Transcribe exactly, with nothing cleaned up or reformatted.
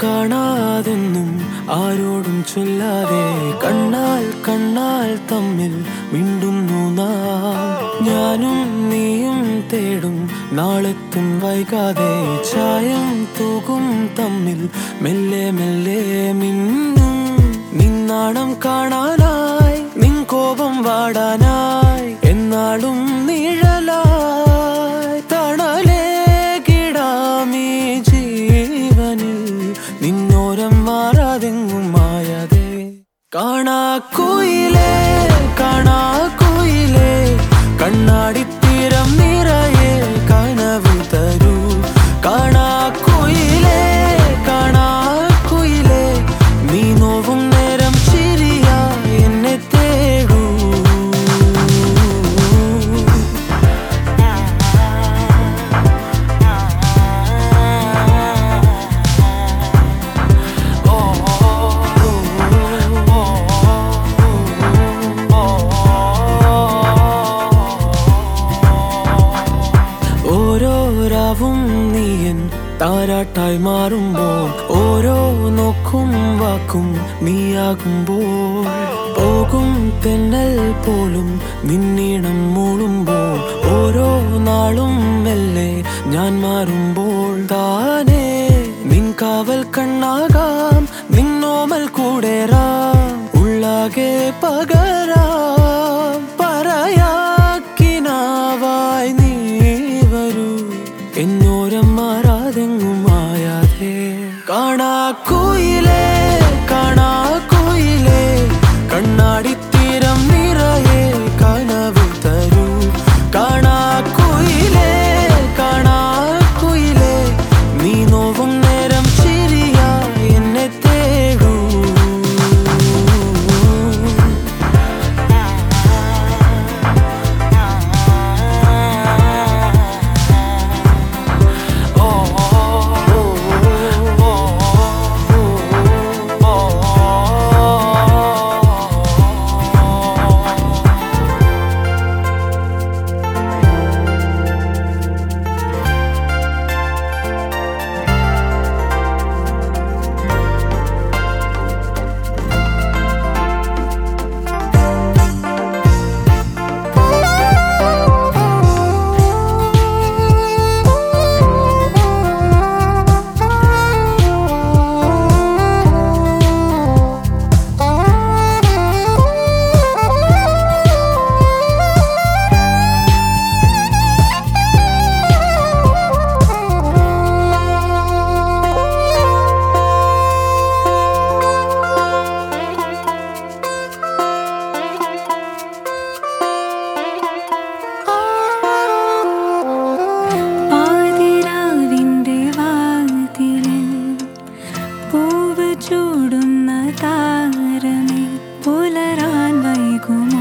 കാണാതൊന്നും ആരോടും ചൊല്ലാതെ കണ്ണാൽ കണ്ണാൽ തമ്മിൽ മിണ്ടുന്നു നാം. ഞാനും നീയും തേടും നാളെത്തും വൈകാതെ ചായം തൂകും തമ്മിൽ മെല്ലെ മെല്ലെ മിന്നും. നിന്നാണം കാണാനായി നിൻ കോപം വാടാനായി എന്നാളും നിഴലായി തണലേ കിടാമീ ജീവനിൽ നിന്നോരം മാറാതെങ്ങും മായാതെ. കാണാ കുയിലേ കാണാ കുയിലേ കണ്ണാടിത്തീരം നിറയെ കനവ് തരൂ. കാണാ കുയിലേ കാണാ കുയിലേ നീ നോവും നേരം ചിരിയായി എന്നെ തേടൂ. ഓരോ രാവും നീയൻ താരാട്ടായി മാറുമ്പോൾ ഓരോ നോക്കും വാക്കും നീയാകുമ്പോൾ പോകും തെന്നൽ പോലും നിന്നീണം മൂളുമ്പോൾ ഓരോ നാളും മെല്ലെ ഞാൻ മാറുമ്പോൾ താനേ നിൻ കാവൽ കണ്ണാകാം നിന്നോമൽ കൂടേറാം ഉള്ളാകെ പകരാം പറയാക്കിനാവായി നീ വരൂ എന്നോരം മാറാതെങ്ങും മായാതെ. കാണാ കുയിലേ കാണാ കുയിലേ കണ്ണാടിത്തീരം നിറയെ കനവ് തരൂ. കാണാ കുയിലേ കാണാ കുയിലേ നീ നോവും നേരം ചിരിയായി എന്നെ തേടൂ. ചൂടുന്ന താരമേ പുലരാൻ വൈകുമോ?